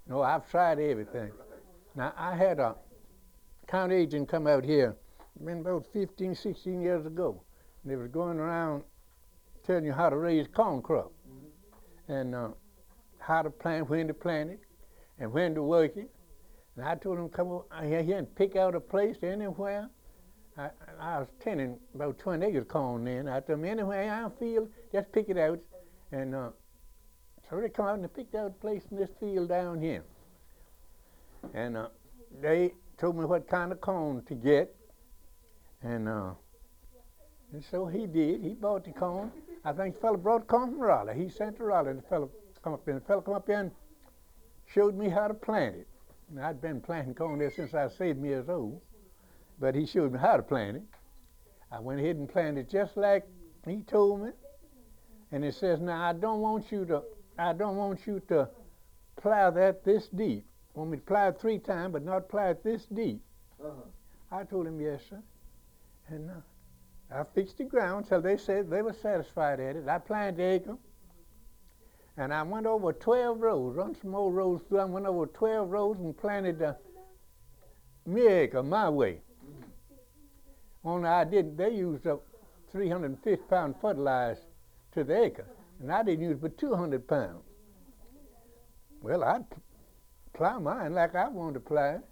No, I've tried everything. Now, I had a county agent come out here, been about 15, 16 years ago. And they was going around telling you how to raise corn crop and how to plant, when to plant it, and when to work it. And I told him, come over here and pick out a place anywhere. I was tending about 20 acres of corn then. I told him, anywhere I feel, just pick it out. And so they come out and they picked out a place in this field down here. And they told me what kind of corn to get. And so he did. He bought the corn. I think the fellow brought corn from Raleigh. He sent to Raleigh. And the fellow come up here. The fellow come up here and showed me how to plant it. And I'd been planting corn there since I was 7 years old. But he showed me how to plant it. I went ahead and planted it just like he told me. And it says, now I don't want you to plow that this deep. I want me to plow it 3 times, but not plow it this deep. I told him, yes, sir. And I fixed the ground till they said they were satisfied at it. I planted the acre. And I went over 12 rows, run some more rows through. I went over 12 rows and planted my acre my way. Only I didn't, they used up 350-pound fertilizer to the acre, and I didn't use but 200 pounds. Well, I'd plow mine like I wanted to plow it.